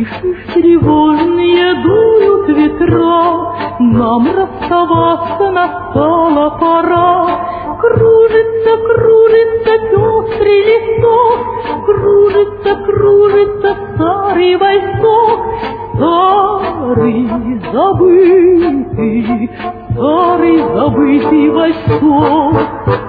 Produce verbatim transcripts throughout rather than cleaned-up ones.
Слышишь, тревожные дуют ветра, нам расставаться настала пора. Кружится, кружится пестрый листок, кружится, кружится старый вальсок, старый забытый, старый забытый вальсок.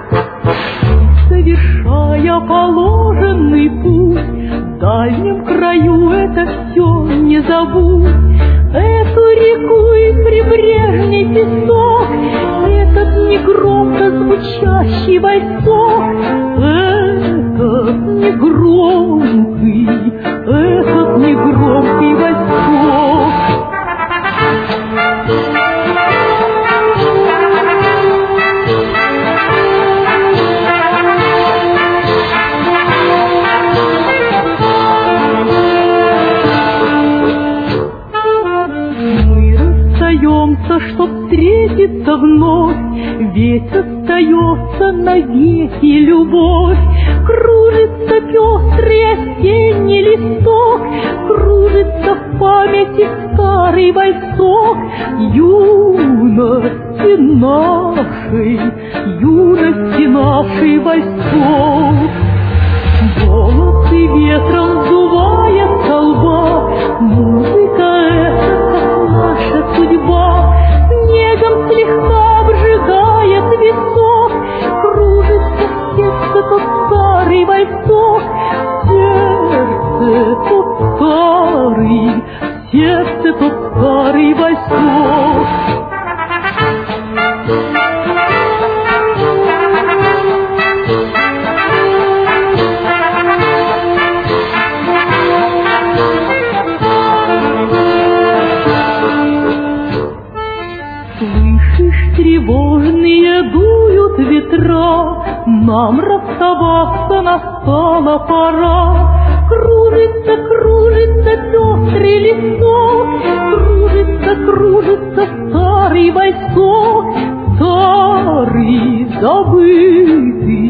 Совершая положенный путь, в дальнем краю это все не забудь. Эту реку и прибрежный песок, этот негромко звучащий вальсок, этот негромкий, этот негромкий вальсок. Чтоб встретиться вновь, ведь остается навеки любовь. Кружится пестрый осенний листок, кружится в памяти старый вальсок юности нашей, юности нашей вальсок. Волосы ветром сдувает со лба, музыка эта, как наша судьба. Снегом слегка обжигает висок, кружится в сердце тот старый вальсок. Сердце тот старый, сердце тот старый вальсок. Тревожные дуют ветра, нам расставаться настала пора. Кружится, кружится пестрый листок, кружится, кружится старый вальсок, старый забытый,